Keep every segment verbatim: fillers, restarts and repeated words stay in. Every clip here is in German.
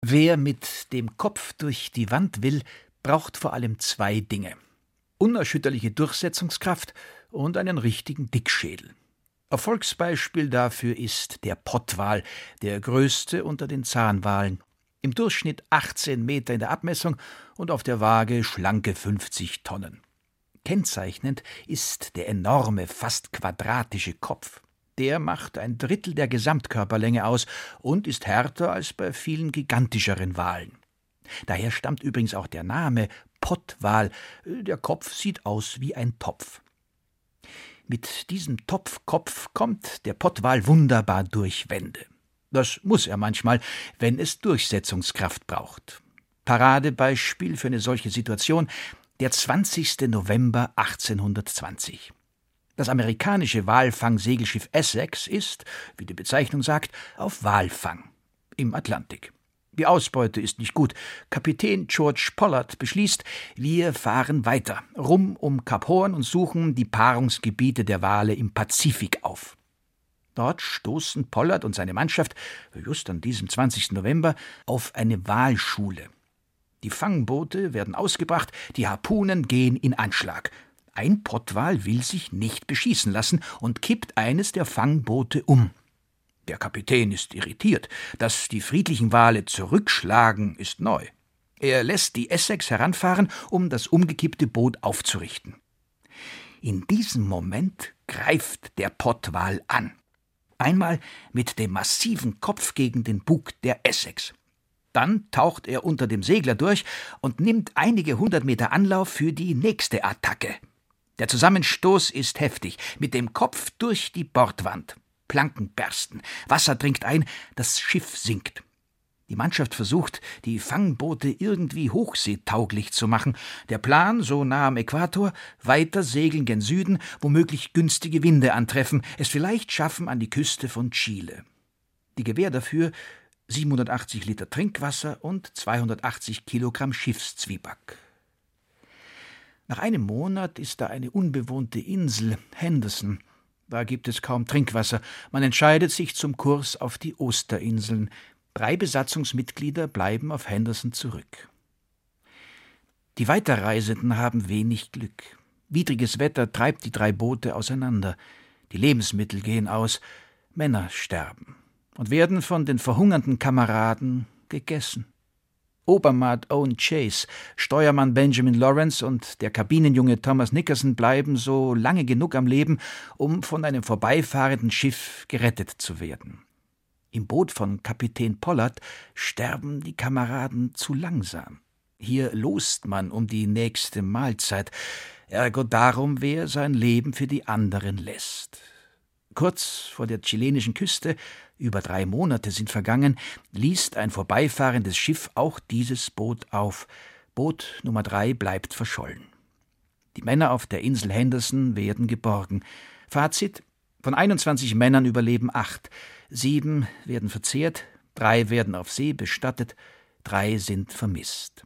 Wer mit dem Kopf durch die Wand will, braucht vor allem zwei Dinge: unerschütterliche Durchsetzungskraft und einen richtigen Dickschädel. Erfolgsbeispiel dafür ist der Pottwal, der größte unter den Zahnwalen. Im Durchschnitt achtzehn Meter in der Abmessung und auf der Waage schlanke fünfzig Tonnen. Kennzeichnend ist der enorme, fast quadratische Kopf. Der macht ein Drittel der Gesamtkörperlänge aus und ist härter als bei vielen gigantischeren Walen. Daher stammt übrigens auch der Name Pottwal. Der Kopf sieht aus wie ein Topf. Mit diesem Topfkopf kommt der Pottwal wunderbar durch Wände. Das muss er manchmal, wenn es Durchsetzungskraft braucht. Paradebeispiel für eine solche Situation: der zwanzigste November achtzehnhundertzwanzig. Das amerikanische Walfangsegelschiff Essex ist, wie die Bezeichnung sagt, auf Walfang im Atlantik. Die Ausbeute ist nicht gut. Kapitän George Pollard beschließt, wir fahren weiter, rum um Kap Horn und suchen die Paarungsgebiete der Wale im Pazifik auf. Dort stoßen Pollard und seine Mannschaft, just an diesem zwanzigsten November, auf eine Walschule. Die Fangboote werden ausgebracht, die Harpunen gehen in Anschlag. Ein Pottwal will sich nicht beschießen lassen und kippt eines der Fangboote um. Der Kapitän ist irritiert. Dass die friedlichen Wale zurückschlagen, ist neu. Er lässt die Essex heranfahren, um das umgekippte Boot aufzurichten. In diesem Moment greift der Pottwal an. Einmal mit dem massiven Kopf gegen den Bug der Essex. Dann taucht er unter dem Segler durch und nimmt einige hundert Meter Anlauf für die nächste Attacke. Der Zusammenstoß ist heftig, mit dem Kopf durch die Bordwand. Planken bersten, Wasser dringt ein, das Schiff sinkt. Die Mannschaft versucht, die Fangboote irgendwie hochseetauglich zu machen. Der Plan, so nah am Äquator, weiter segeln gen Süden, womöglich günstige Winde antreffen, es vielleicht schaffen an die Küste von Chile. Die Gewähr dafür: siebenhundertachtzig Liter Trinkwasser und zweihundertachtzig Kilogramm Schiffszwieback. Nach einem Monat ist da eine unbewohnte Insel, Henderson. Da gibt es kaum Trinkwasser. Man entscheidet sich zum Kurs auf die Osterinseln. Drei Besatzungsmitglieder bleiben auf Henderson zurück. Die Weiterreisenden haben wenig Glück. Widriges Wetter treibt die drei Boote auseinander. Die Lebensmittel gehen aus, Männer sterben und werden von den verhungernden Kameraden gegessen. Obermaat Owen Chase, Steuermann Benjamin Lawrence und der Kabinenjunge Thomas Nickerson bleiben so lange genug am Leben, um von einem vorbeifahrenden Schiff gerettet zu werden. Im Boot von Kapitän Pollard sterben die Kameraden zu langsam. Hier lost man um die nächste Mahlzeit, ergo darum, wer sein Leben für die anderen lässt. Kurz vor der chilenischen Küste, über drei Monate sind vergangen, liest ein vorbeifahrendes Schiff auch dieses Boot auf. Boot Nummer drei bleibt verschollen. Die Männer auf der Insel Henderson werden geborgen. Fazit: von einundzwanzig Männern überleben acht. Sieben werden verzehrt, drei werden auf See bestattet, drei sind vermisst.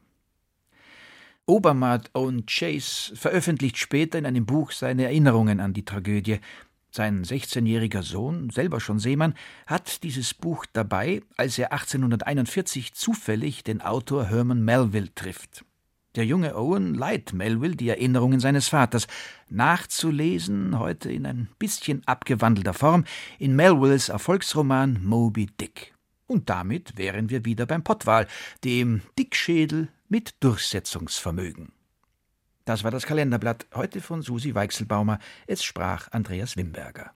Obermaat Owen Chase veröffentlicht später in einem Buch seine Erinnerungen an die Tragödie. Sein sechzehnjähriger Sohn, selber schon Seemann, hat dieses Buch dabei, als er achtzehnhunderteinundvierzig zufällig den Autor Herman Melville trifft. Der junge Owen leiht Melville die Erinnerungen seines Vaters, nachzulesen, heute in ein bisschen abgewandelter Form, in Melvilles Erfolgsroman Moby Dick. Und damit wären wir wieder beim Pottwal, dem Dickschädel mit Durchsetzungsvermögen. Das war das Kalenderblatt, heute von Susi Weichselbaumer. Es sprach Andreas Wimberger.